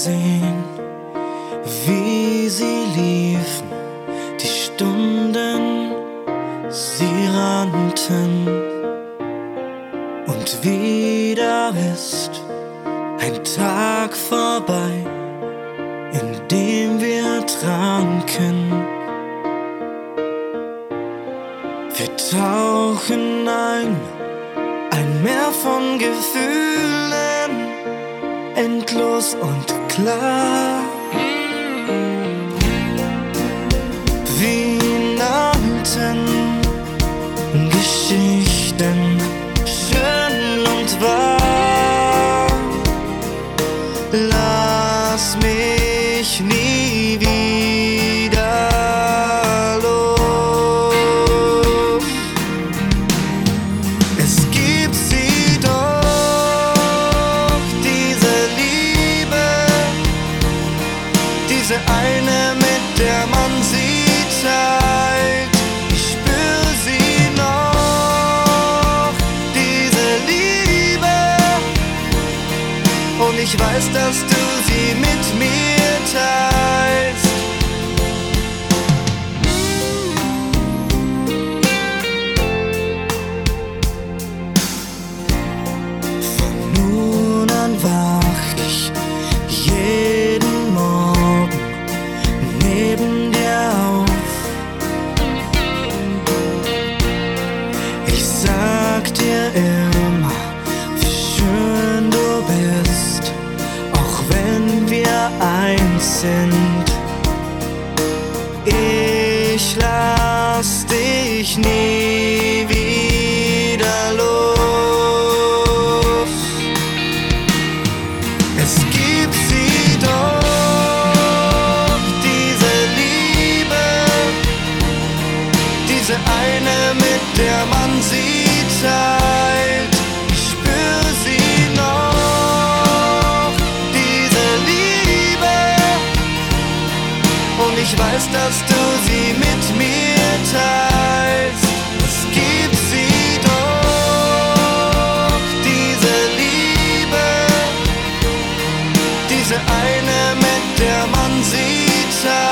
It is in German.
gesehen, wie sie liefen, die Stunden, sie rannten. Und wieder ist ein Tag vorbei, in dem wir tranken. Wir tauchen ein Meer von Gefühlen, endlos und klar. Wir nannten Geschichten schön und wahr. Lass mich nie wieder los. Es gibt sie doch, diese Liebe, diese eine, mit der man sie teilt. Ich spür sie noch, diese Liebe, und ich weiß, dass du sie mit mir teilst. Von nun an wach ich jeden Morgen neben dir auf. Ich sag dir immer, wie schön du bist, auch wenn wir eins sind. Ich lass dich nie wieder los. Es gibt sie doch, diese Liebe, diese eine, mit der man sie teilt. Ich spür sie noch, diese Liebe, und ich weiß, dass du sie mit mir teilst. Es gibt sie doch, diese Liebe, diese eine, mit der man sie teilt.